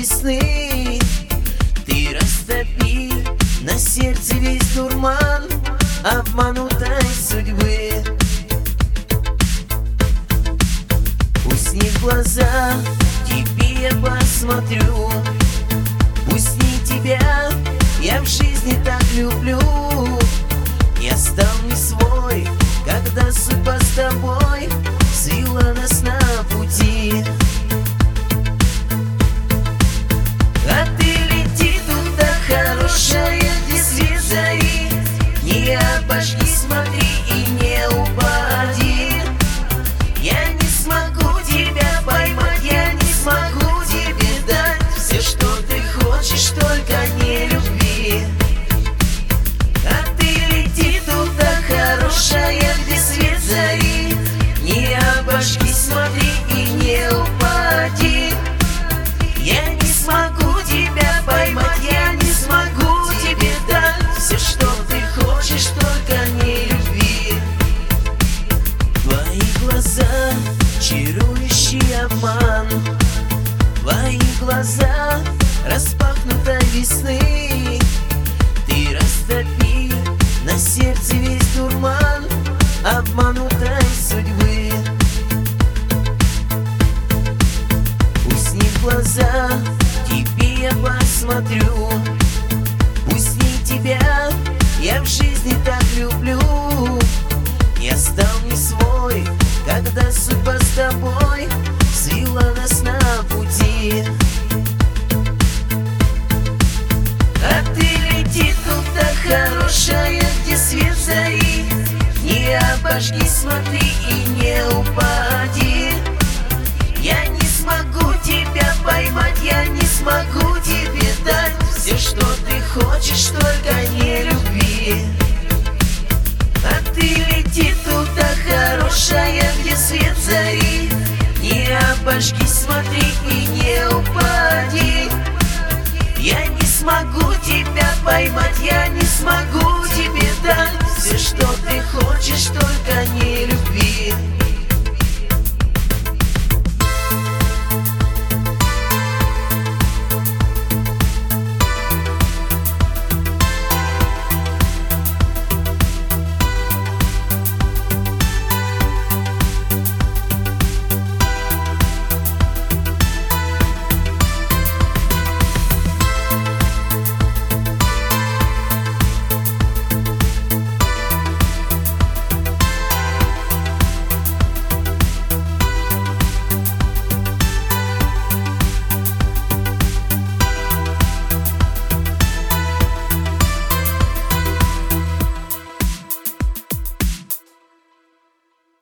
весны. Ты растопи на сердце весь дурман обманутой судьбы. Усни глаза, тебе я посмотрю. Усни тебя, я в жизни так люблю. Я стал не свой, когда судьба с тобой свела нас на пути. А ты лети туда, хорошая, где свет зари. Не обожги, смотри и не упади. Я не смогу тебя поймать, я не смогу тебе дать все, что ты хочешь, только не любви. А ты лети туда, хорошая, где свет зари. Не обожги, смотри и не упади. Я не смогу тебя поймать, я не смогу тебе дать все, что ты хочешь, только не любви. Твои глаза, чарующий обман. Твои глаза, распахнутой весны. Ты растопи на сердце весь дурман обманутой судьбы. Усни глаза, тебе я посмотрю. Усни тебя, я в жизни так люблю. Я стал не свой, когда судьба с тобой свела нас на пути. А ты лети туда, хорошая, где свет зари. Не обожги, смотри и не упади. Я не смогу тебя поймать, я не смогу тебе дать все, что ты хочешь, только не любви. А ты лети туда, хорошая, где свет зари. Не обожги, смотри и не упади. Я не смогу тебя поймать, я не смогу тебе дать все, что ты хочешь, только не любви.